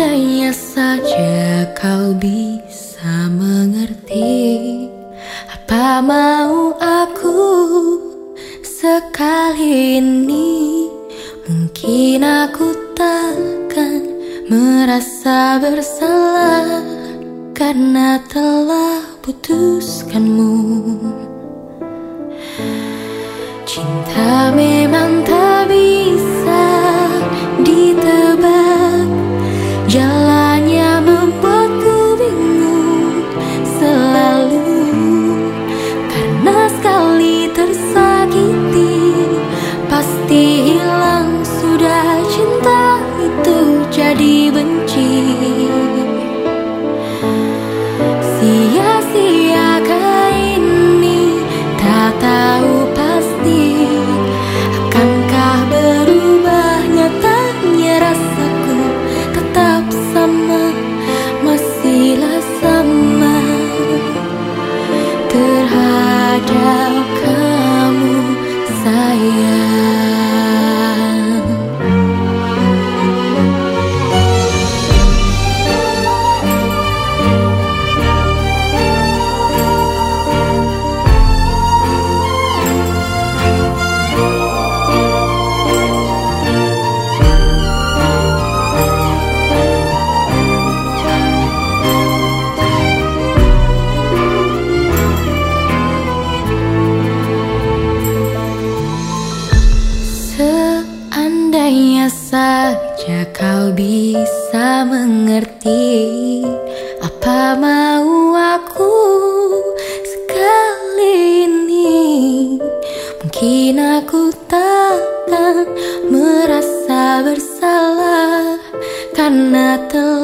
Seandainya saja kau bisa mengerti apa mau aku sekali ini, mungkin aku takkan merasa bersalah karena telah putuskanmu. Cinta memang tak bisa ditebak, jalannya membuatku bingung selalu. Karena sekali tersakiti pasti hilang sudah cinta itu jadi benci. Sia-siakah ini, tak tahu pasti akankah berubah. Nyatanya rasaku tetap sama, masihlah sama terhadap kamu sayang. Seandainya saja kau bisa mengerti apa mau aku sekali ini, mungkin aku takkan merasa bersalah karena telah